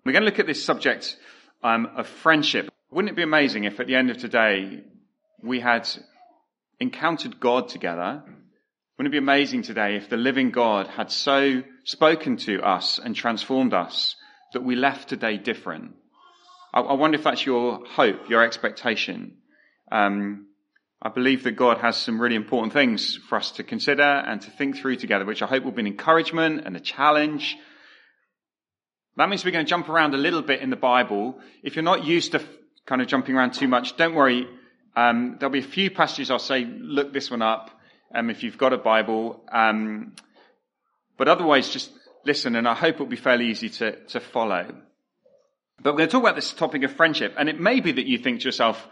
We're going to look at this subject of friendship. Wouldn't it be amazing if at the end of today we had encountered God together? Wouldn't it be amazing today if the living God had so spoken to us and transformed us that we left today different? I wonder if that's your hope, your expectation. I believe that God has some really important things for us to consider and to think through together, which I hope will be an encouragement and a challenge. That means we're going to jump around a little bit in the Bible. If you're not used to kind of jumping around too much, don't worry. There'll be a few passages I'll say, look this one up, if you've got a Bible. But otherwise, just listen, and I hope it'll be fairly easy to follow. But we're going to talk about this topic of friendship, and it may be that you think to yourself,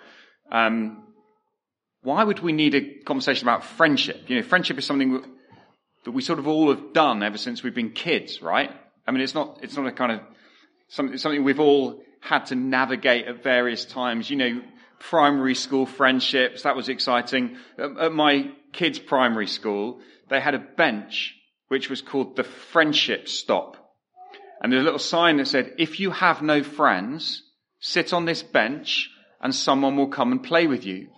why would we need a conversation about friendship? You know, friendship is something that we sort of all have done ever since we've been kids, right? I mean, it's not a kind of something we've all had to navigate at various times. You know, primary school friendships, that was exciting. At my kids' primary school, they had a bench which was called the friendship stop. And there's a little sign that said, if you have no friends, sit on this bench and someone will come and play with you.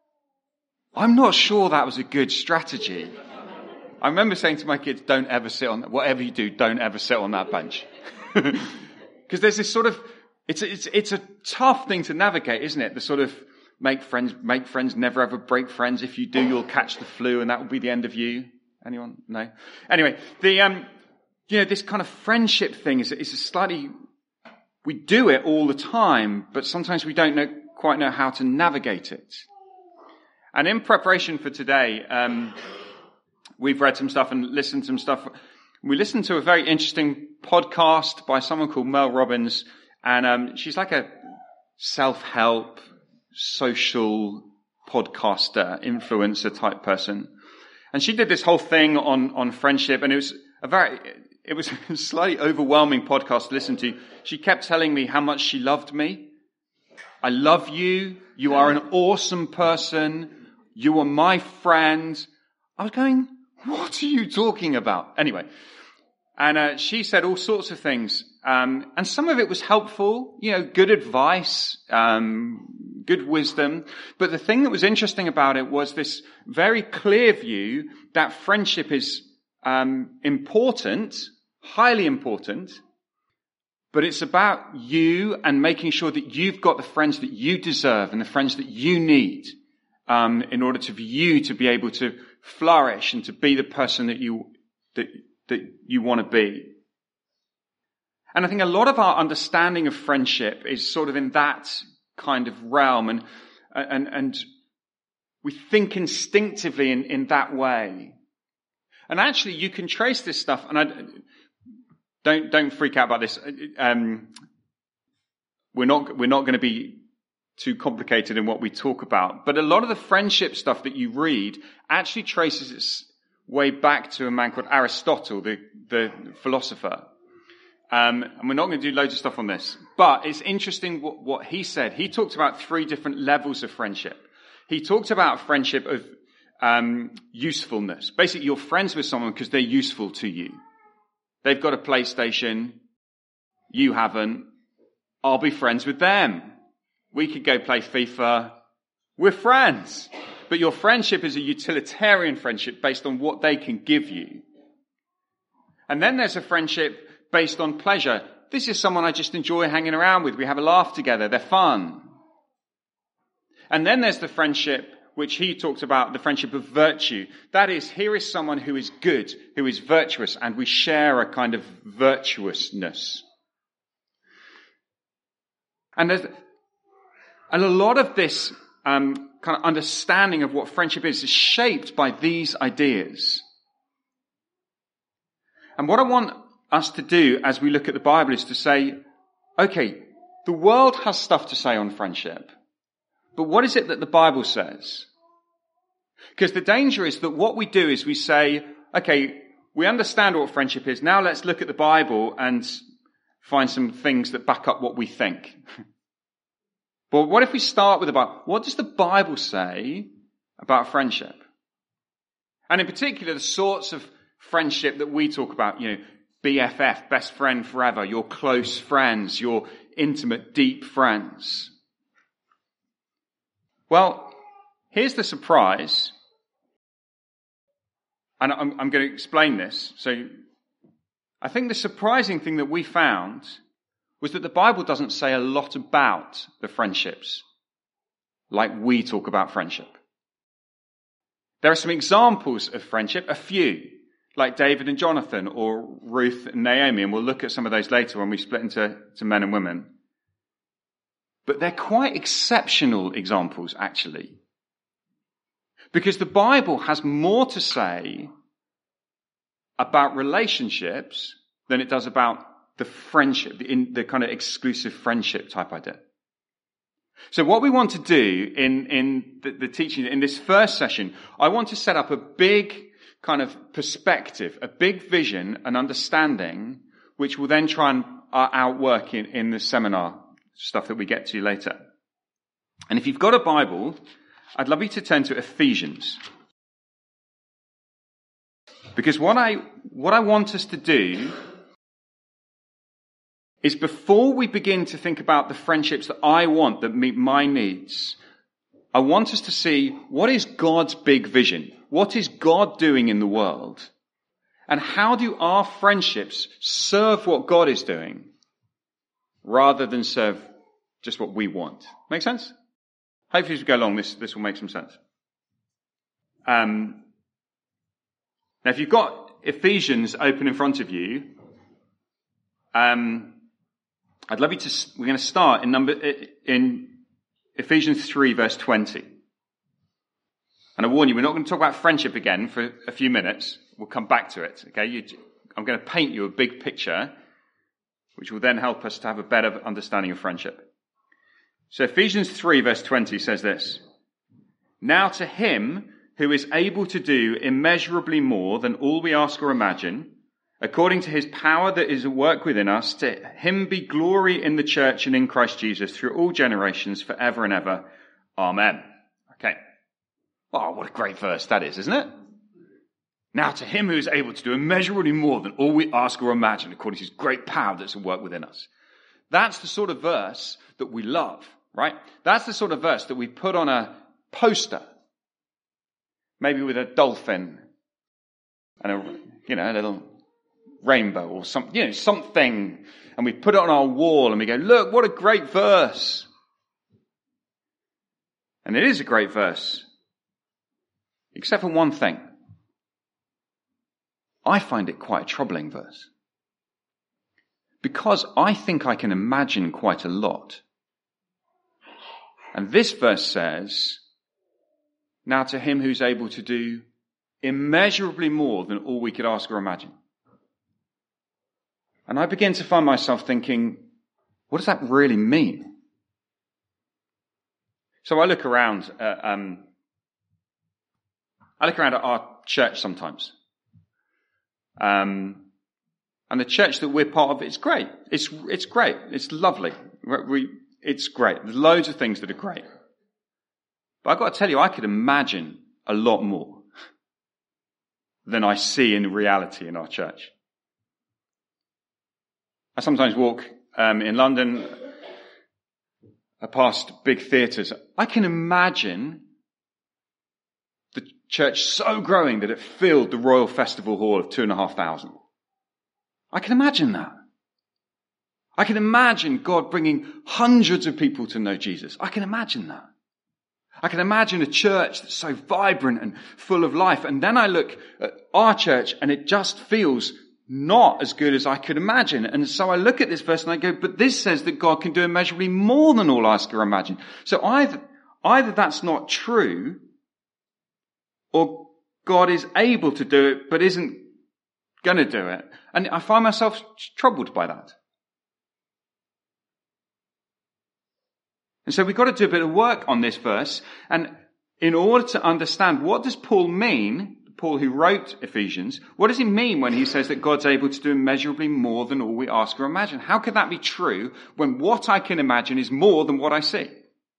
I'm not sure that was a good strategy. I remember saying to my kids, don't ever sit on, whatever you do, don't ever sit on that bench. Because there's this sort of, it's a tough thing to navigate, isn't it? The sort of make friends, never ever break friends. If you do, you'll catch the flu and that will be the end of you. Anyone? No? Anyway, this kind of friendship thing is a slightly, we do it all the time, but sometimes we don't quite know how to navigate it. And in preparation for today, we've read some stuff and listened to some stuff. We listened to a very interesting podcast by someone called Mel Robbins, and she's like a self-help, social podcaster, influencer type person. And she did this whole thing on friendship, and it was a slightly overwhelming podcast to listen to. She kept telling me how much she loved me. I love you. You are an awesome person. You are my friend. I was going, what are you talking about? Anyway, and she said all sorts of things, and some of it was helpful, you know, good advice, good wisdom. But the thing that was interesting about it was this very clear view that friendship is important, highly important, but it's about you and making sure that you've got the friends that you deserve and the friends that you need in order for you to be able to flourish and to be the person that you want to be. And I think a lot of our understanding of friendship is sort of in that kind of realm, and we think instinctively in that way. And actually, you can trace this stuff, and don't freak out about this. We're not going to be too complicated in what we talk about. But a lot of the friendship stuff that you read actually traces its way back to a man called Aristotle, the philosopher. And we're not going to do loads of stuff on this. But it's interesting what he said. He talked about 3 different levels of friendship. He talked about friendship of usefulness. Basically, you're friends with someone because they're useful to you. They've got a PlayStation. You haven't. I'll be friends with them. We could go play FIFA. We're friends. But your friendship is a utilitarian friendship based on what they can give you. And then there's a friendship based on pleasure. This is someone I just enjoy hanging around with. We have a laugh together. They're fun. And then there's the friendship which he talked about, the friendship of virtue. That is, here is someone who is good, who is virtuous, and we share a kind of virtuousness. And a lot of this kind of understanding of what friendship is shaped by these ideas. And what I want us to do as we look at the Bible is to say, okay, the world has stuff to say on friendship, but what is it that the Bible says? Because the danger is that what we do is we say, okay, we understand what friendship is. Now let's look at the Bible and find some things that back up what we think. But what if we start with the Bible? What does the Bible say about friendship? And in particular, the sorts of friendship that we talk about, you know, BFF, best friend forever, your close friends, your intimate, deep friends. Well, here's the surprise. And I'm going to explain this. So I think the surprising thing that we found was that the Bible doesn't say a lot about the friendships like we talk about friendship. There are some examples of friendship, a few, like David and Jonathan or Ruth and Naomi, and we'll look at some of those later when we split into men and women. But they're quite exceptional examples, actually. Because the Bible has more to say about relationships than it does about the friendship, the kind of exclusive friendship type idea. So what we want to do in the teaching, in this first session, I want to set up a big kind of perspective, a big vision, an understanding, which will then try and outwork in the seminar stuff that we get to later. And if you've got a Bible, I'd love you to turn to Ephesians. Because what I want us to do is before we begin to think about the friendships that I want, that meet my needs, I want us to see what is God's big vision? What is God doing in the world? And how do our friendships serve what God is doing rather than serve just what we want? Make sense? Hopefully as we go along, this will make some sense. Now if you've got Ephesians open in front of you, I'd love you to, we're going to start in Ephesians 3 verse 20. And I warn you, we're not going to talk about friendship again for a few minutes. We'll come back to it, okay? I'm going to paint you a big picture, which will then help us to have a better understanding of friendship. So Ephesians 3 verse 20 says this: "Now to him who is able to do immeasurably more than all we ask or imagine, according to his power that is at work within us, to him be glory in the church and in Christ Jesus through all generations, forever and ever. Amen." Okay. Oh, what a great verse that is, isn't it? Now to him who is able to do immeasurably more than all we ask or imagine, according to his great power that's at work within us. That's the sort of verse that we love, right? That's the sort of verse that we put on a poster, maybe with a dolphin and a little rainbow or something, and we put it on our wall and we go, look, what a great verse. And it is a great verse, except for one thing. I find it quite a troubling verse, because I think I can imagine quite a lot. And this verse says, "Now to him who's able to do immeasurably more than all we could ask or imagine." And I begin to find myself thinking, what does that really mean? So I look around at our church sometimes. And the church that we're part of, it's great. It's great. It's lovely. It's great. There's loads of things that are great. But I've got to tell you, I could imagine a lot more than I see in reality in our church. I sometimes walk in London past big theatres. I can imagine the church so growing that it filled the Royal Festival Hall of 2,500. I can imagine that. I can imagine God bringing hundreds of people to know Jesus. I can imagine that. I can imagine a church that's so vibrant and full of life. And then I look at our church and it just feels not as good as I could imagine. And so I look at this verse and I go, but this says that God can do immeasurably more than all I ask or imagine. So either that's not true, or God is able to do it but isn't going to do it. And I find myself troubled by that. And so we've got to do a bit of work on this verse. And in order to understand, what does Paul mean, Paul who wrote Ephesians, what does he mean when he says that God's able to do immeasurably more than all we ask or imagine? How could that be true when what I can imagine is more than what I see?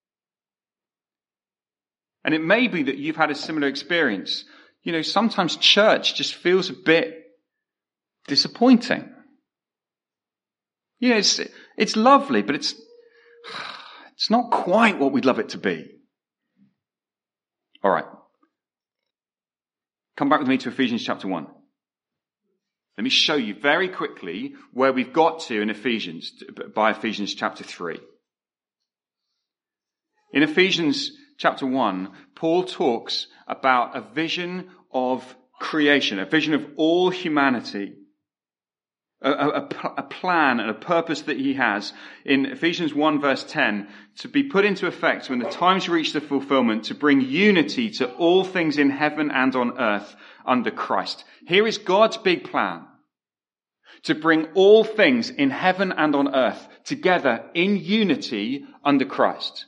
And it may be that you've had a similar experience. You know, sometimes church just feels a bit disappointing. You know, it's lovely, but it's not quite what we'd love it to be. All right. Come back with me to Ephesians chapter 1. Let me show you very quickly where we've got to in Ephesians, by Ephesians chapter 3. In Ephesians chapter 1, Paul talks about a vision of creation, a vision of all humanity, a plan and a purpose that he has in Ephesians 1 verse 10 to be put into effect when the times reach the fulfillment, to bring unity to all things in heaven and on earth under Christ. Here is God's big plan, to bring all things in heaven and on earth together in unity under Christ.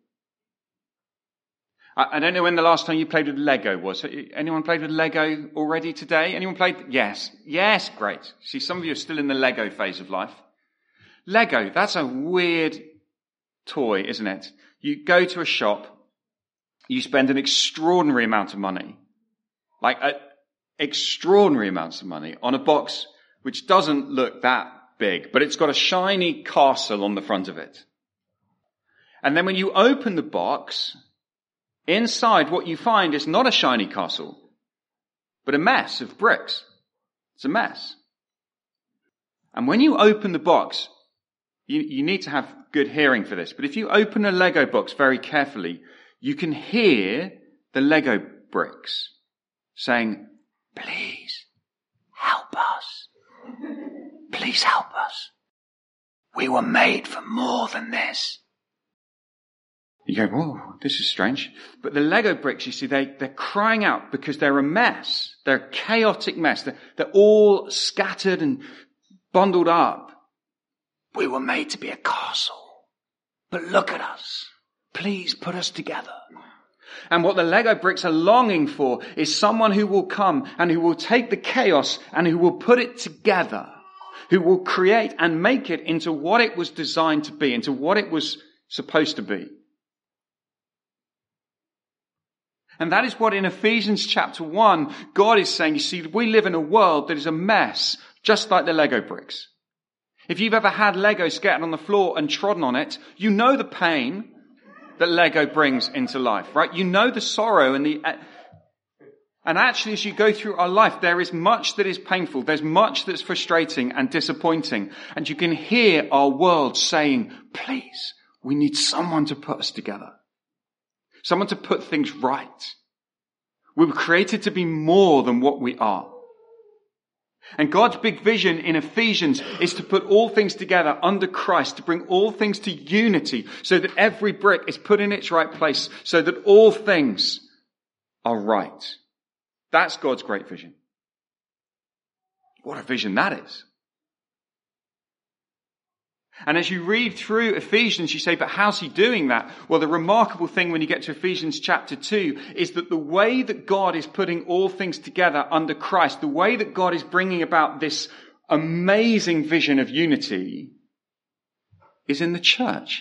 I don't know when the last time you played with Lego was. Anyone played with Lego already today? Anyone played? Yes. Yes, great. See, some of you are still in the Lego phase of life. Lego, that's a weird toy, isn't it? You go to a shop, you spend an extraordinary amount of money, extraordinary amounts of money on a box which doesn't look that big, but it's got a shiny castle on the front of it. And then when you open the box, inside what you find is not a shiny castle, but a mess of bricks. It's a mess. And when you open the box, you need to have good hearing for this, but if you open a Lego box very carefully, you can hear the Lego bricks saying, "Please help us. Please help us. We were made for more than this." You go, "Whoa, this is strange." But the Lego bricks, you see, they're crying out because they're a mess. They're a chaotic mess. They're all scattered and bundled up. "We were made to be a castle, but look at us. Please put us together." And what the Lego bricks are longing for is someone who will come and who will take the chaos and who will put it together, who will create and make it into what it was designed to be, into what it was supposed to be. And that is what in Ephesians chapter 1, God is saying. You see, we live in a world that is a mess, just like the Lego bricks. If you've ever had Lego scattered on the floor and trodden on it, you know the pain that Lego brings into life, right? You know the sorrow and actually as you go through our life, there is much that is painful. There's much that's frustrating and disappointing. And you can hear our world saying, "Please, we need someone to put us together. Someone to put things right. We were created to be more than what we are." And God's big vision in Ephesians is to put all things together under Christ, to bring all things to unity so that every brick is put in its right place, so that all things are right. That's God's great vision. What a vision that is. And as you read through Ephesians, you say, but how's he doing that? Well, the remarkable thing when you get to Ephesians chapter 2 is that the way that God is putting all things together under Christ, the way that God is bringing about this amazing vision of unity is in the church.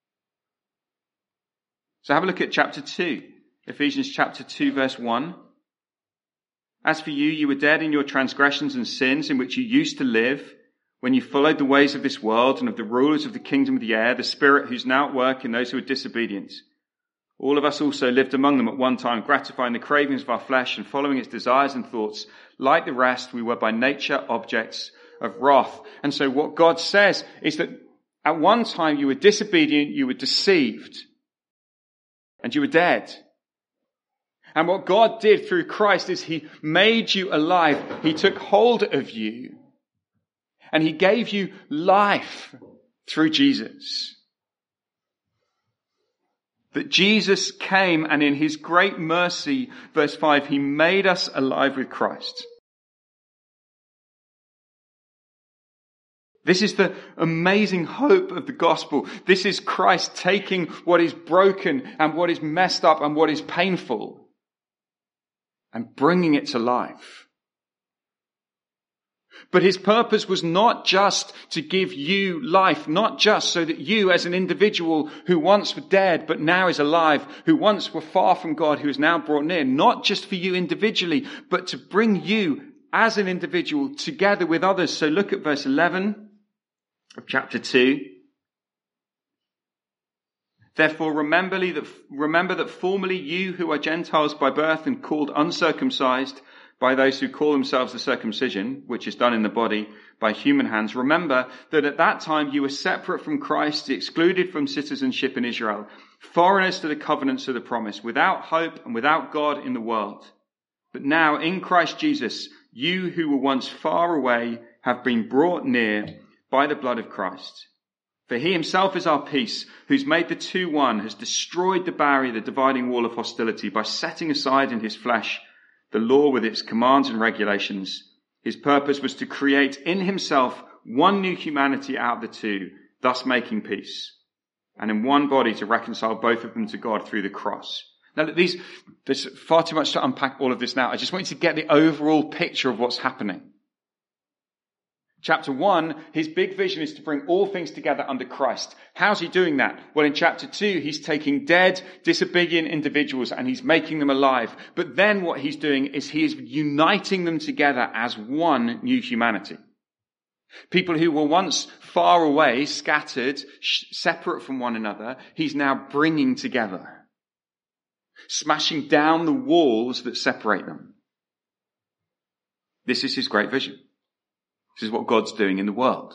So have a look at chapter 2, Ephesians chapter 2 verse 1. "As for you, you were dead in your transgressions and sins in which you used to live, when you followed the ways of this world and of the rulers of the kingdom of the air, the spirit who's now at work in those who are disobedient. All of us also lived among them at one time, gratifying the cravings of our flesh and following its desires and thoughts. Like the rest, we were by nature objects of wrath." And so what God says is that at one time you were disobedient, you were deceived, and you were dead. And what God did through Christ is he made you alive. He took hold of you. And he gave you life through Jesus. That Jesus came and in his great mercy, verse 5, he made us alive with Christ. This is the amazing hope of the gospel. This is Christ taking what is broken and what is messed up and what is painful and bringing it to life. But his purpose was not just to give you life, not just so that you as an individual who once were dead but now is alive, who once were far from God, who is now brought near, not just for you individually, but to bring you as an individual together with others. So look at verse 11 of chapter 2. Therefore remember that formerly you who are Gentiles by birth and called uncircumcised by those who call themselves the circumcision, which is done in the body by human hands, remember that at that time you were separate from Christ, excluded from citizenship in Israel, foreigners to the covenants of the promise, without hope and without God in the world. But now in Christ Jesus, you who were once far away have been brought near by the blood of Christ. For he himself is our peace, who's made the two one, has destroyed the barrier, the dividing wall of hostility, by setting aside in his flesh the law with its commands and regulations. His purpose was to create in himself one new humanity out of the two, thus making peace, and in one body to reconcile both of them to God through the cross. Now, there's far too much to unpack all of this now. I just want you to get the overall picture of what's happening. Chapter 1, his big vision is to bring all things together under Christ. How's he doing that? Well, in chapter 2, he's taking dead, disobedient individuals and he's making them alive. But then what he's doing is he is uniting them together as one new humanity. People who were once far away, scattered, separate from one another, he's now bringing together, smashing down the walls that separate them. This is his great vision. This is what God's doing in the world.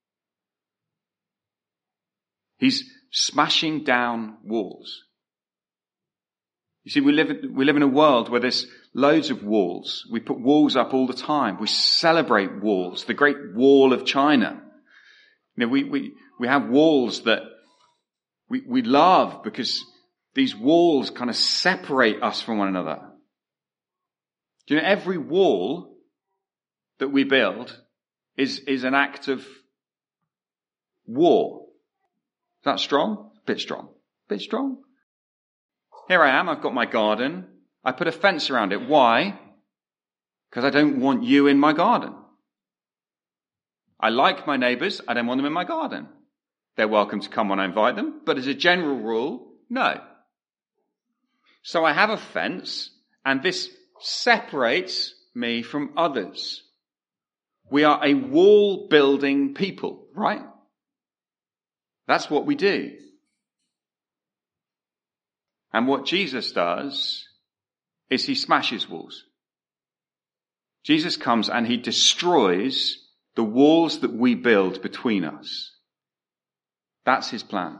He's smashing down walls. You see, we live in a world where there's loads of walls. We put walls up all the time. We celebrate walls. The Great Wall of China. You know, we have walls that we love because these walls kind of separate us from one another. Do you know, every wall that we build is an act of war. Is that strong? A bit strong. A bit strong. Here I am, I've got my garden. I put a fence around it. Why? Because I don't want you in my garden. I like my neighbours, I don't want them in my garden. They're welcome to come when I invite them, but as a general rule, no. So I have a fence, and this separates me from others. We are a wall-building people, right? That's what we do. And what Jesus does is he smashes walls. Jesus comes and he destroys the walls that we build between us. That's his plan.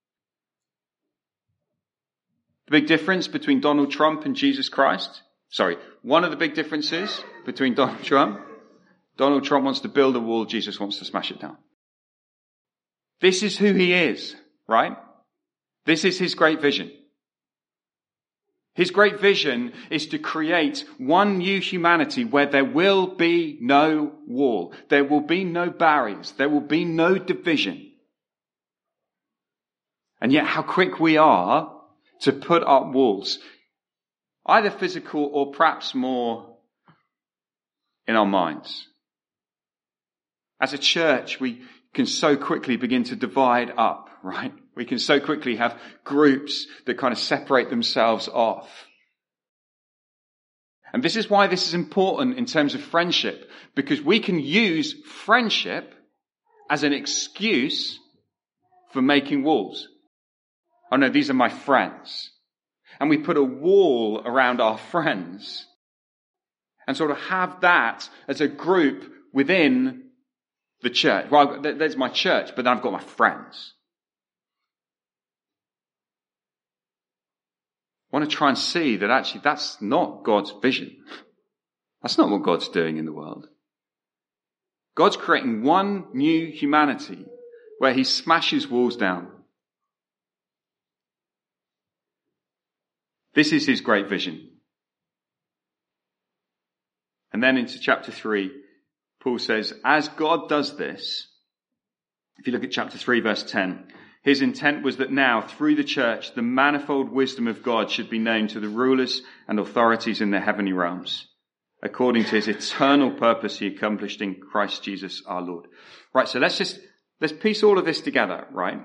The big difference between Donald Trump and Jesus Christ? One of the big differences between Donald Trump wants to build a wall, Jesus wants to smash it down. This is who he is, right? This is his great vision. His great vision is to create one new humanity where there will be no wall. There will be no barriers. There will be no division. And yet how quick we are to put up walls, either physical or perhaps more in our minds. As a church, we can so quickly begin to divide up, right? We can so quickly have groups that kind of separate themselves off. And this is why this is important in terms of friendship, because we can use friendship as an excuse for making walls. Oh no, these are my friends. And we put a wall around our friends and sort of have that as a group within the church. Well, there's my church, but then I've got my friends. I want to try and see that actually that's not God's vision. That's not what God's doing in the world. God's creating one new humanity where he smashes walls down. This is his great vision. And then into chapter 3, Paul says, as God does this, if you look at chapter 3, verse 10, his intent was that now, through the church, the manifold wisdom of God should be known to the rulers and authorities in the heavenly realms, according to his eternal purpose he accomplished in Christ Jesus our Lord. Right, so let's piece all of this together, right?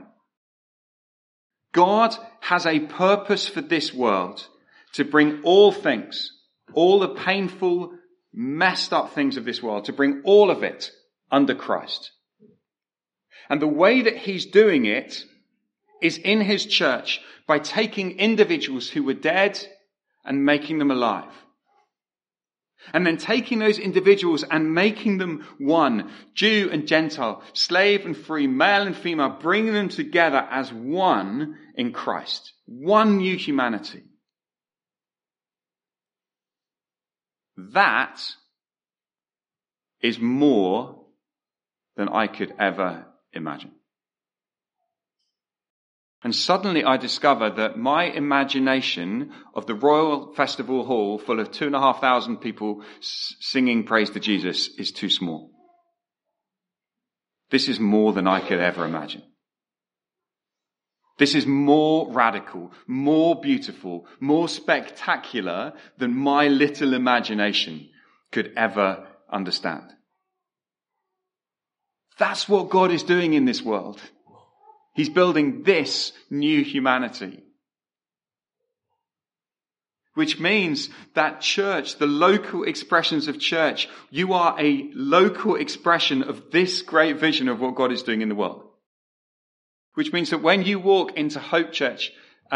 God has a purpose for this world to bring all things, all the painful messed up things of this world, to bring all of it under Christ. And the way that he's doing it is in his church by taking individuals who were dead and making them alive. And then taking those individuals and making them one, Jew and Gentile, slave and free, male and female, bringing them together as one in Christ. One new humanity. That is more than I could ever imagine. And suddenly I discover that my imagination of the Royal Festival Hall full of 2,500 people singing praise to Jesus is too small. This is more than I could ever imagine. This is more radical, more beautiful, more spectacular than my little imagination could ever understand. That's what God is doing in this world. He's building this new humanity. Which means that church, the local expressions of church, you are a local expression of this great vision of what God is doing in the world. Which means that when you walk into Hope Church,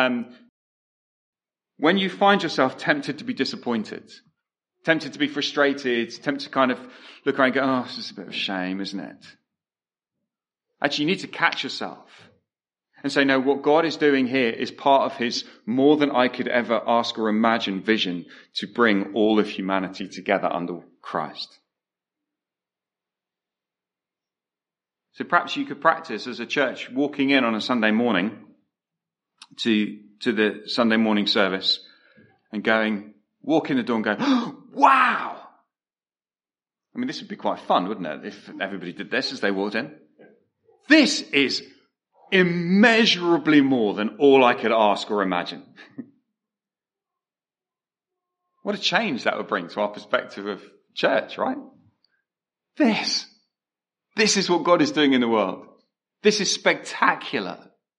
when you find yourself tempted to be disappointed, tempted to be frustrated, tempted to kind of look around and go, oh, this is a bit of a shame, isn't it? Actually, you need to catch yourself and say, no, what God is doing here is part of his more than I could ever ask or imagine vision to bring all of humanity together under Christ. So perhaps you could practice as a church walking in on a Sunday morning to the Sunday morning service and walk in the door and go, oh, wow! I mean, this would be quite fun, wouldn't it, if everybody did this as they walked in? This is immeasurably more than all I could ask or imagine. What a change that would bring to our perspective of church, right? This is what God is doing in the world. This is spectacular.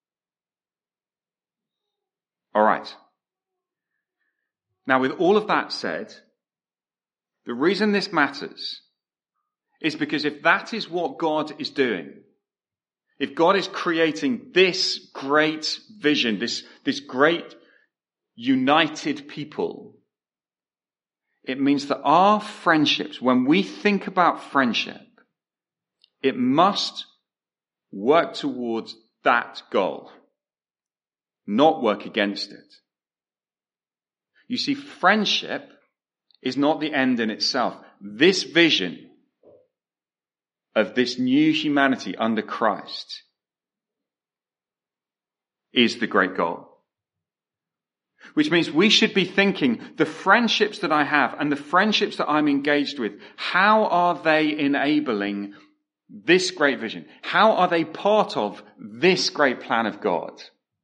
All right. Now, with all of that said, the reason this matters is because if that is what God is doing, if God is creating this great vision, this great united people, it means that our friendships, when we think about friendship, it must work towards that goal, not work against it. You see, friendship is not the end in itself. This vision of this new humanity under Christ is the great goal. Which means we should be thinking, the friendships that I have and the friendships that I'm engaged with, how are they enabling this great vision? How are they part of this great plan of God?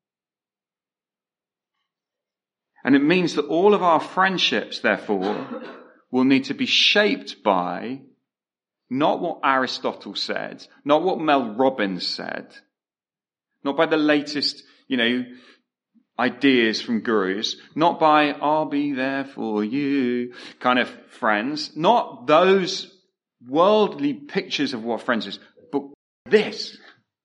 And it means that all of our friendships, therefore, will need to be shaped by not what Aristotle said, not what Mel Robbins said, not by the latest, ideas from gurus, not by I'll be there for you kind of friends, not those worldly pictures of what friends is, but this.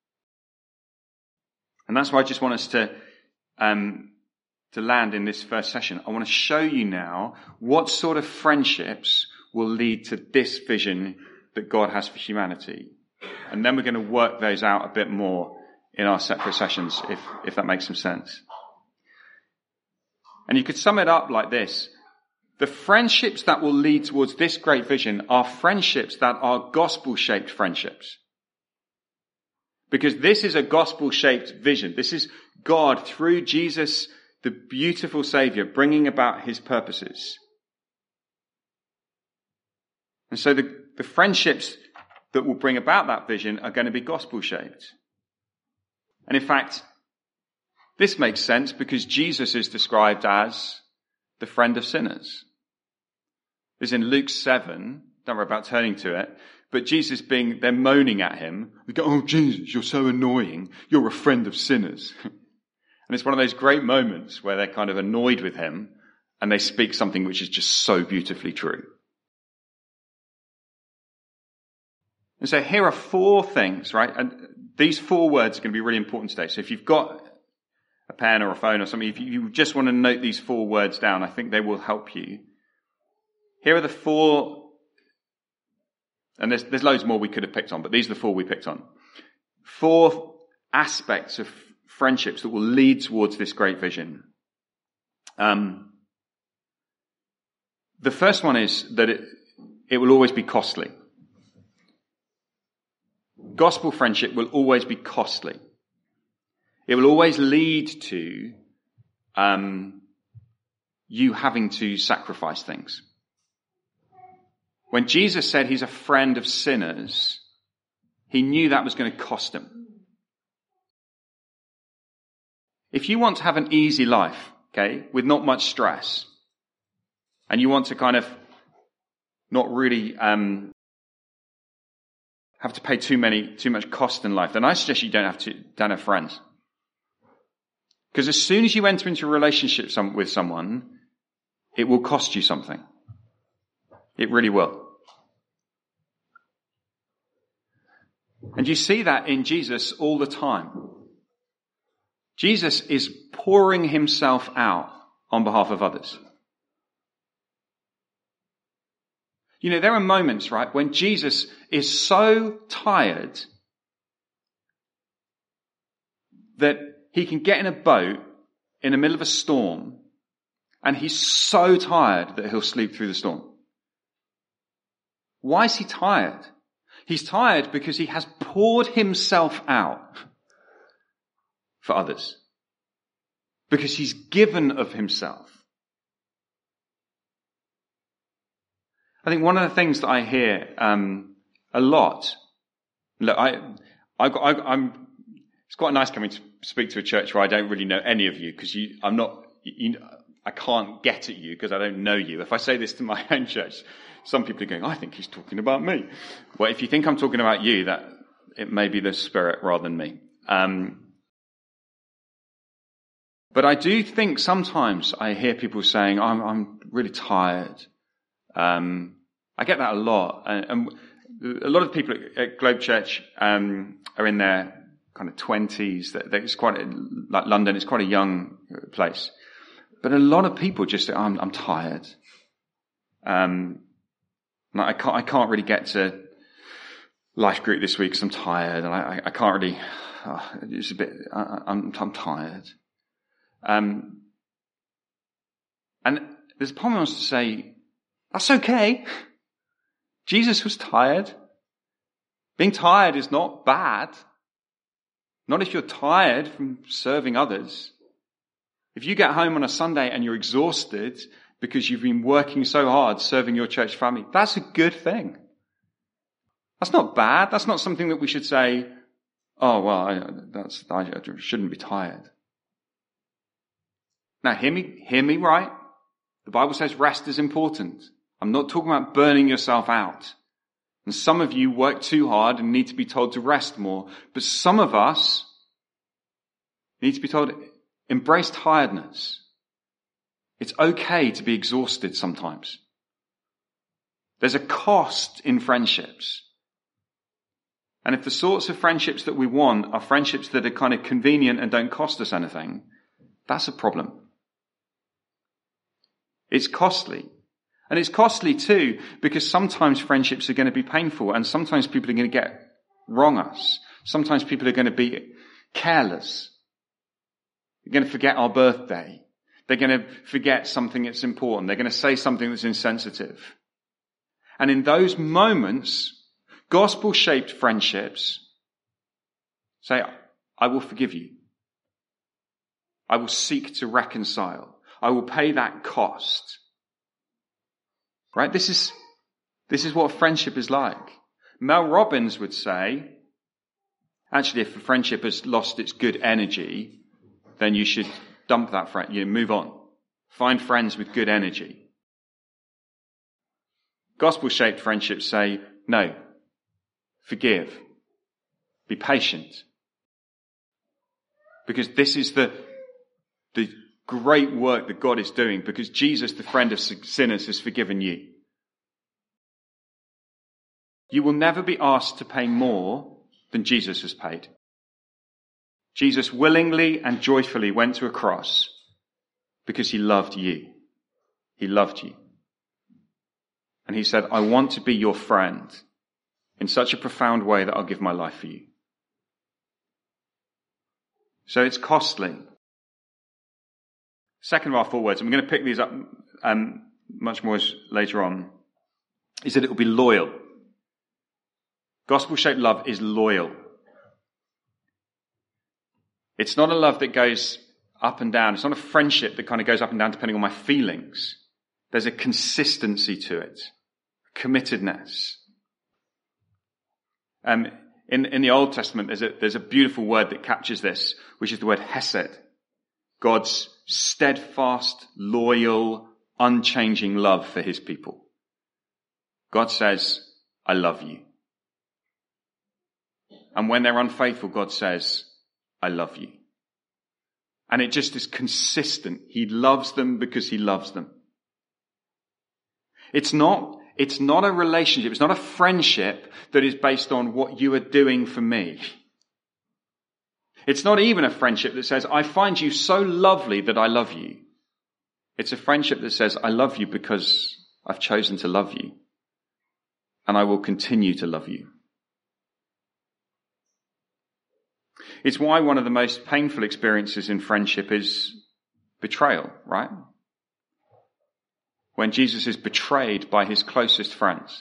And that's why I just want us to land in this first session. I want to show you now what sort of friendships will lead to this vision that God has for humanity. And then we're going to work those out a bit more in our separate sessions, if that makes some sense. And you could sum it up like this. The friendships that will lead towards this great vision are friendships that are gospel-shaped friendships. Because this is a gospel-shaped vision. This is God, through Jesus, the beautiful Savior, bringing about his purposes. And so the friendships that will bring about that vision are going to be gospel-shaped. And in fact, this makes sense because Jesus is described as the friend of sinners. This is in Luke 7. Don't worry about turning to it. But Jesus they're moaning at him. They go, oh, Jesus, you're so annoying. You're a friend of sinners. And it's one of those great moments where they're kind of annoyed with him and they speak something which is just so beautifully true. And so here are 4 things, right? And these 4 words are going to be really important today. So if you've got a pen or a phone or something, if you just want to note these 4 words down, I think they will help you. Here are the 4, and there's loads more we could have picked on, but these are the 4 we picked on. 4 aspects of friendships that will lead towards this great vision. The first one is that it will always be costly. Gospel friendship will always be costly. It will always lead to you having to sacrifice things. When Jesus said he's a friend of sinners, he knew that was going to cost him. If you want to have an easy life, okay, with not much stress, and you want to kind of not really have to pay too much cost in life, then I suggest you don't have friends. Because as soon as you enter into a relationship with someone, it will cost you something. It really will. And you see that in Jesus all the time. Jesus is pouring himself out on behalf of others. You know, there are moments, right, when Jesus is so tired that he can get in a boat in the middle of a storm, and he's so tired that he'll sleep through the storm. Why is he tired? He's tired because he has poured himself out for others. Because he's given of himself. I think one of the things that I hear a lot, look, it's quite nice coming to speak to a church where I don't really know any of you, because I can't get at you because I don't know you. If I say this to my own church, some people are going, I think he's talking about me. Well, if you think I'm talking about you, that it may be the Spirit rather than me. But I do think sometimes I hear people saying, I'm really tired. I get that a lot. And a lot of people at Globe Church are in their kind of 20s. It's quite like London, it's quite a young place. But a lot of people just say, I'm tired. I can't really get to life group this week because I'm tired, and I can't really. It's a bit. I'm tired. And there's a part of me wants to say, that's okay. Jesus was tired. Being tired is not bad. Not if you're tired from serving others. If you get home on a Sunday and you're exhausted because you've been working so hard serving your church family, that's a good thing. That's not bad. That's not something that we should say, oh, well, I shouldn't be tired. Now, hear me right. The Bible says rest is important. I'm not talking about burning yourself out. And some of you work too hard and need to be told to rest more. But some of us need to be told, embrace tiredness. It's okay to be exhausted sometimes. There's a cost in friendships. And if the sorts of friendships that we want are friendships that are kind of convenient and don't cost us anything, that's a problem. It's costly. And it's costly too, because sometimes friendships are going to be painful, and sometimes people are going to get wrong us. Sometimes people are going to be careless. They're going to forget our birthday. They're going to forget something that's important. They're going to say something that's insensitive. And in those moments, gospel-shaped friendships say, I will forgive you. I will seek to reconcile. I will pay that cost. Right? This is what friendship is like. Mel Robbins would say, actually, if a friendship has lost its good energy, then you should dump that friend, move on. Find friends with good energy. Gospel-shaped friendships say, no, forgive, be patient. Because this is the great work that God is doing, because Jesus, the friend of sinners, has forgiven you. You will never be asked to pay more than Jesus has paid. Jesus willingly and joyfully went to a cross because he loved you. He loved you. And he said, I want to be your friend in such a profound way that I'll give my life for you. So it's costly. Second of our 4 words, and we're going to pick these up much more later on, is that it will be loyal. Gospel-shaped love is loyal. It's not a love that goes up and down. It's not a friendship that kind of goes up and down depending on my feelings. There's a consistency to it, committedness. In the Old Testament, there's a beautiful word that captures this, which is the word hesed. God's steadfast, loyal, unchanging love for his people. God says, I love you. And when they're unfaithful, God says, I love you. And it just is consistent. He loves them because he loves them. It's not a relationship. It's not a friendship that is based on what you are doing for me. It's not even a friendship that says, I find you so lovely that I love you. It's a friendship that says, I love you because I've chosen to love you. And I will continue to love you. It's why one of the most painful experiences in friendship is betrayal, right? When Jesus is betrayed by his closest friends.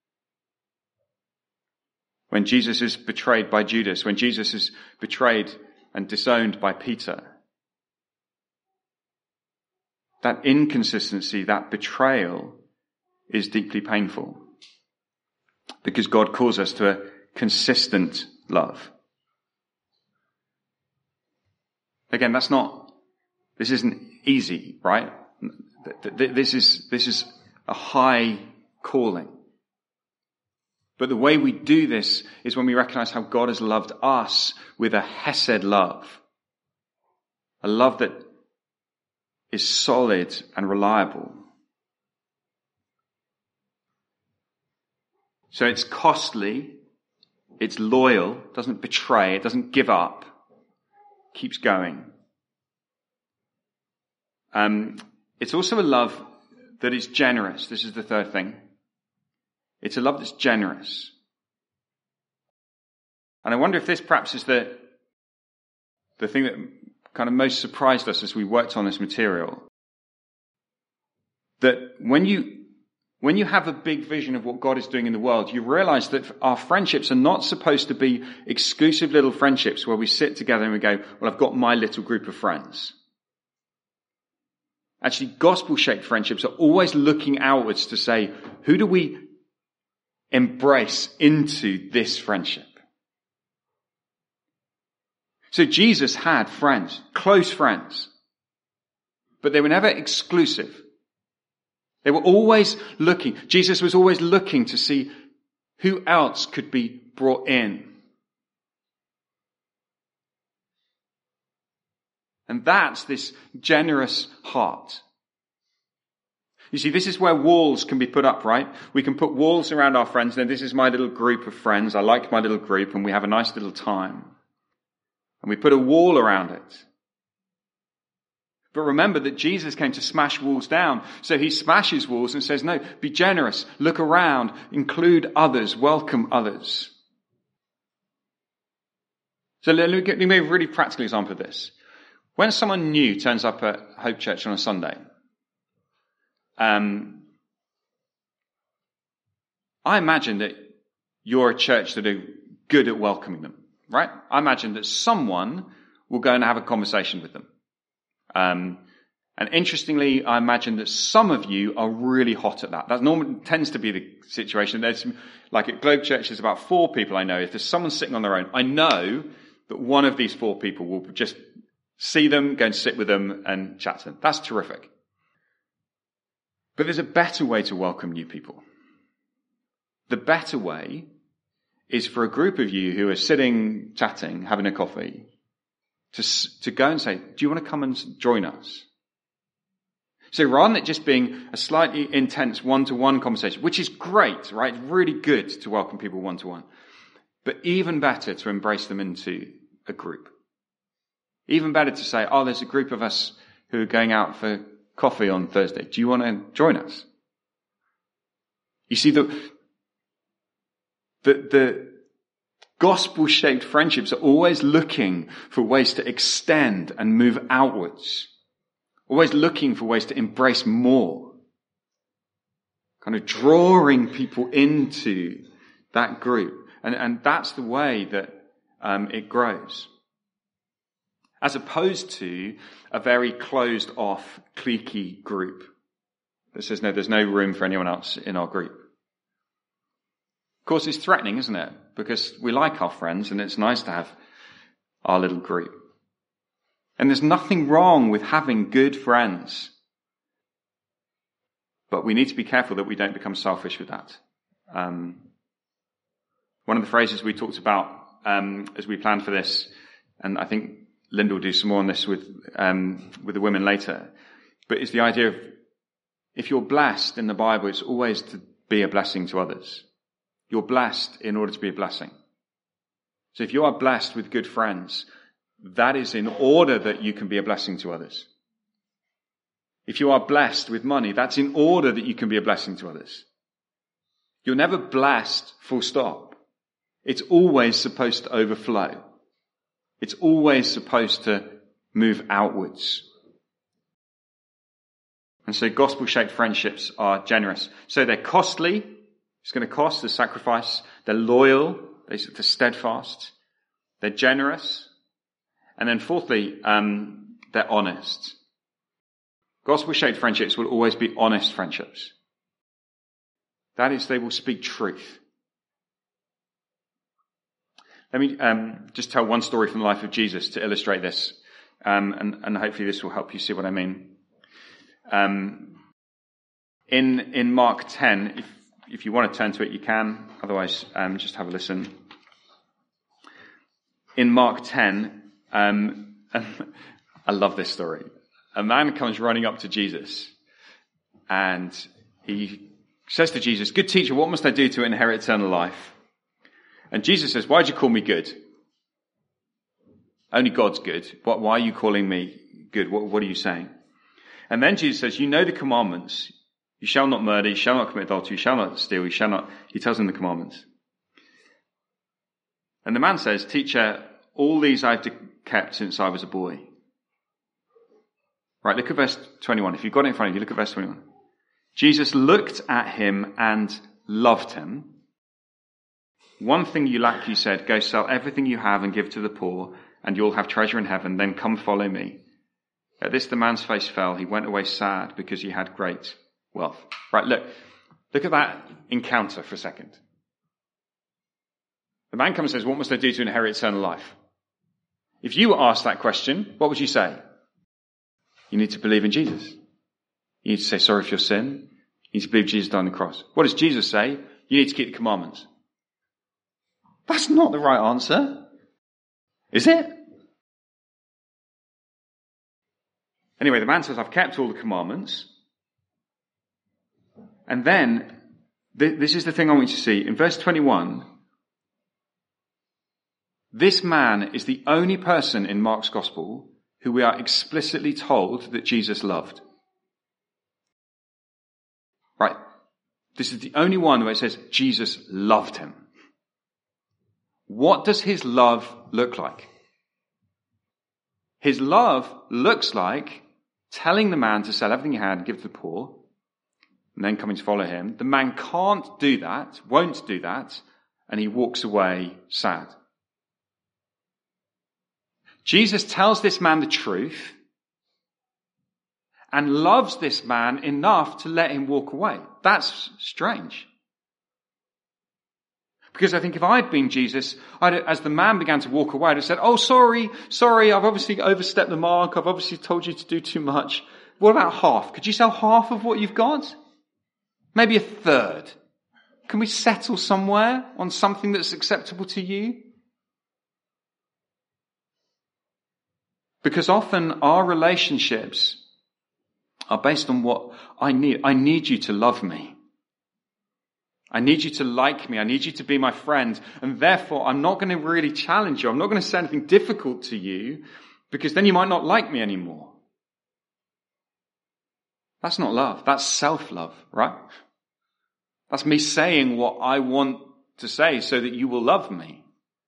When Jesus is betrayed by Judas. When Jesus is betrayed and disowned by Peter. That inconsistency, that betrayal is deeply painful. Because God calls us to a consistent love. Again, this isn't easy, right? This is a high calling. But the way we do this is when we recognize how God has loved us with a hesed love. A love that is solid and reliable. So it's costly, it's loyal, doesn't betray, it doesn't give up, keeps going. It's also a love that is generous. This is the third thing. It's a love that's generous. And I wonder if this perhaps is the thing that kind of most surprised us as we worked on this material. That when you have a big vision of what God is doing in the world, you realize that our friendships are not supposed to be exclusive little friendships where we sit together and we go, well, I've got my little group of friends. Actually, gospel-shaped friendships are always looking outwards to say, who do we embrace into this friendship? So Jesus had friends, close friends, but they were never exclusive. They were always looking. Jesus was always looking to see who else could be brought in. And that's this generous heart. You see, this is where walls can be put up, right? We can put walls around our friends. Now, this is my little group of friends. I like my little group, and we have a nice little time. And we put a wall around it. But remember that Jesus came to smash walls down. So he smashes walls and says, no, be generous, look around, include others, welcome others. So let me give a really practical example of this. When someone new turns up at Hope Church on a Sunday, I imagine that you're a church that are good at welcoming them, right? I imagine that someone will go and have a conversation with them. And interestingly, I imagine that some of you are really hot at that. That normally tends to be the situation. There's, like at Globe Church, there's about 4 people I know. If there's someone sitting on their own, I know that one of these 4 people will just see them, go and sit with them and chat to them. That's terrific. But there's a better way to welcome new people. The better way is for a group of you who are sitting, chatting, having a coffee, to go and say, do you want to come and join us? So rather than it just being a slightly intense one-to-one conversation, which is great, right? It's really good to welcome people one-to-one. But even better to embrace them into a group. Even better to say, oh, there's a group of us who are going out for coffee on Thursday. Do you want to join us? You see, the gospel-shaped friendships are always looking for ways to extend and move outwards. Always looking for ways to embrace more. Kind of drawing people into that group. And that's the way that it grows. As opposed to a very closed-off, cliquey group that says, no, there's no room for anyone else in our group. Of course, it's threatening, isn't it? Because we like our friends and it's nice to have our little group. And there's nothing wrong with having good friends. But we need to be careful that we don't become selfish with that. One of the phrases we talked about as we planned for this, and I think Linda will do some more on this with the women later, but it's the idea of if you're blessed in the Bible, it's always to be a blessing to others. You're blessed in order to be a blessing. So if you are blessed with good friends, that is in order that you can be a blessing to others. If you are blessed with money, that's in order that you can be a blessing to others. You're never blessed full stop. It's always supposed to overflow. It's always supposed to move outwards. And so gospel-shaped friendships are generous. So they're costly. It's going to cost the sacrifice. They're loyal. They're steadfast. They're generous. And then fourthly, they're honest. Gospel-shaped friendships will always be honest friendships. That is, they will speak truth. Let me just tell one story from the life of Jesus to illustrate this, and hopefully this will help you see what I mean. In Mark 10, if you want to turn to it, you can. Otherwise, just have a listen. In Mark 10, I love this story. A man comes running up to Jesus, and he says to Jesus, "Good teacher, what must I do to inherit eternal life?" And Jesus says, "Why did you call me good? Only God's good. Why are you calling me good? What are you saying?" And then Jesus says, "You know the commandments. You shall not murder, you shall not commit adultery, you shall not steal, you shall not..." He tells him the commandments. And the man says, "Teacher, all these I've kept since I was a boy." Right, look at verse 21. If you've got it in front of you, look at verse 21. Jesus looked at him and loved him. "One thing you lack," he said, "go sell everything you have and give to the poor, and you'll have treasure in heaven. Then come follow me." At this the man's face fell. He went away sad because he had great wealth. Right, look at that encounter for a second. The man comes and says, "What must I do to inherit eternal life?" If you were asked that question, what would you say? You need to believe in Jesus. You need to say sorry for your sin. You need to believe Jesus died on the cross. What does Jesus say? You need to keep the commandments. That's not the right answer. Is it? Anyway, the man says, "I've kept all the commandments." And then, this is the thing I want you to see. In verse 21, this man is the only person in Mark's gospel who we are explicitly told that Jesus loved. Right? This is the only one where it says Jesus loved him. What does his love look like? His love looks like telling the man to sell everything he had and give to the poor, and then coming to follow him. The man can't do that, won't do that, and he walks away sad. Jesus tells this man the truth and loves this man enough to let him walk away. That's strange. Because I think if I'd been Jesus, as the man began to walk away, I'd have said, "Oh, sorry, I've obviously overstepped the mark. I've obviously told you to do too much. What about half? Could you sell half of what you've got? Maybe a third. Can we settle somewhere on something that's acceptable to you?" Because often our relationships are based on what I need. I need you to love me. I need you to like me. I need you to be my friend. And therefore, I'm not going to really challenge you. I'm not going to say anything difficult to you, because then you might not like me anymore. That's not love. That's self-love, right? That's me saying what I want to say so that you will love me.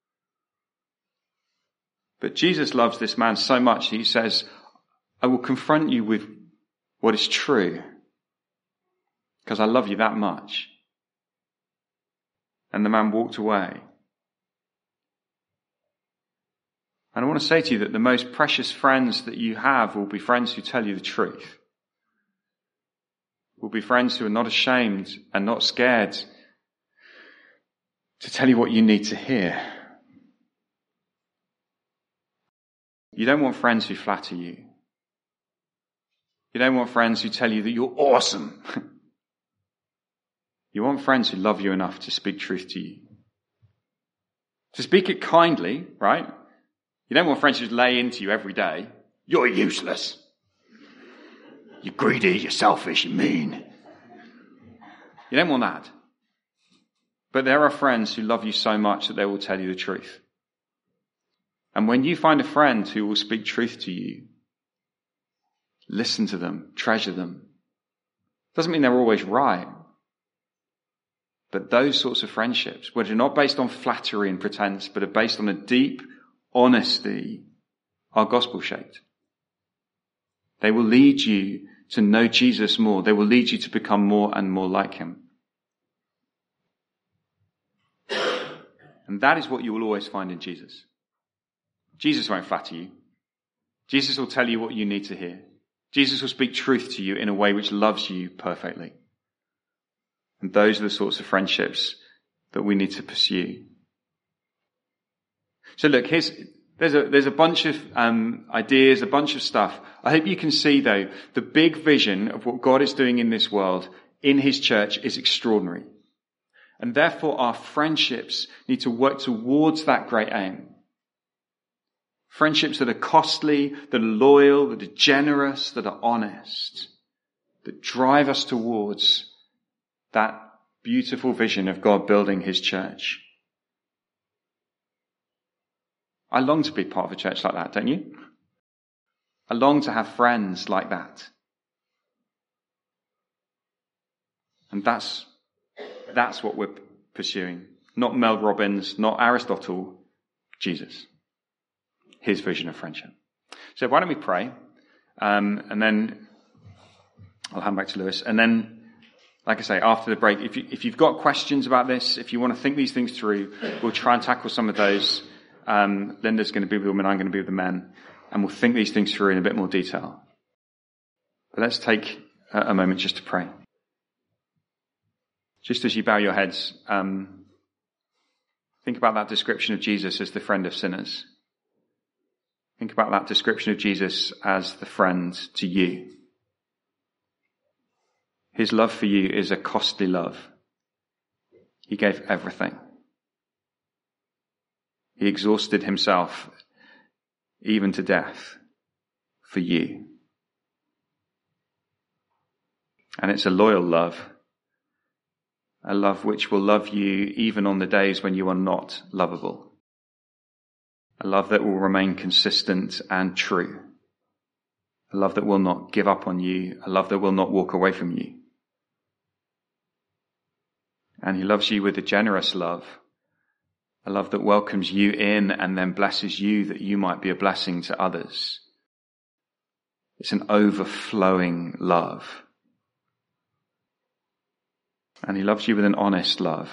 But Jesus loves this man so much, he says, I will confront you with what is true, because I love you that much. And the man walked away. And I want to say to you that the most precious friends that you have will be friends who tell you the truth. Will be friends who are not ashamed and not scared to tell you what you need to hear. You don't want friends who flatter you. You don't want friends who tell you that you're awesome. You want friends who love you enough to speak truth to you. To speak it kindly, right? You don't want friends who lay into you every day. You're useless. You're greedy, you're selfish, you're mean. You don't want that. But there are friends who love you so much that they will tell you the truth. And when you find a friend who will speak truth to you, listen to them, treasure them. Doesn't mean they're always right. But those sorts of friendships, which are not based on flattery and pretense, but are based on a deep honesty, are gospel-shaped. They will lead you to know Jesus more. They will lead you to become more and more like him. And that is what you will always find in Jesus. Jesus won't flatter you. Jesus will tell you what you need to hear. Jesus will speak truth to you in a way which loves you perfectly. And those are the sorts of friendships that we need to pursue. So look, there's a bunch of ideas, a bunch of stuff. I hope you can see, though, the big vision of what God is doing in this world, in his church, is extraordinary. And therefore, our friendships need to work towards that great aim. Friendships that are costly, that are loyal, that are generous, that are honest, that drive us towards that beautiful vision of God building his church. I long to be part of a church like that, don't you? I long to have friends like that. And that's what we're pursuing. Not Mel Robbins, not Aristotle, Jesus. His vision of friendship. So why don't we pray? And then I'll hand back to Lewis. And then, like I say, after the break, if you've got questions about this, if you want to think these things through, we'll try and tackle some of those. Linda's going to be with the women, I'm going to be with the men, and we'll think these things through in a bit more detail. But let's take a moment just to pray. Just as you bow your heads, think about that description of Jesus as the friend of sinners. Think about that description of Jesus as the friend to you. His love for you is a costly love. He gave everything. He exhausted himself, even to death, for you. And it's a loyal love. A love which will love you even on the days when you are not lovable. A love that will remain consistent and true. A love that will not give up on you. A love that will not walk away from you. And he loves you with a generous love. A love that welcomes you in and then blesses you that you might be a blessing to others. It's an overflowing love. And he loves you with an honest love.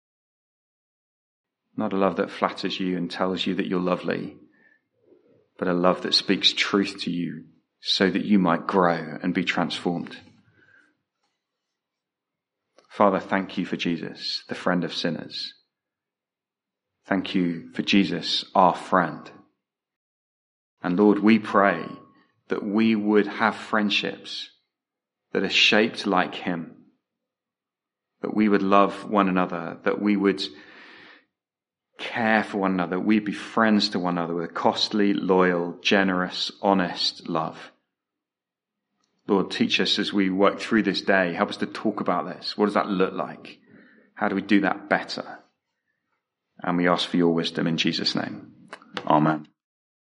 Not a love that flatters you and tells you that you're lovely, but a love that speaks truth to you so that you might grow and be transformed. Father, thank you for Jesus, the friend of sinners. Thank you for Jesus, our friend. And Lord, we pray that we would have friendships that are shaped like him, that we would love one another, that we would care for one another, we'd be friends to one another with a costly, loyal, generous, honest love. Lord, teach us as we work through this day. Help us to talk about this. What does that look like? How do we do that better? And we ask for your wisdom in Jesus' name. Amen.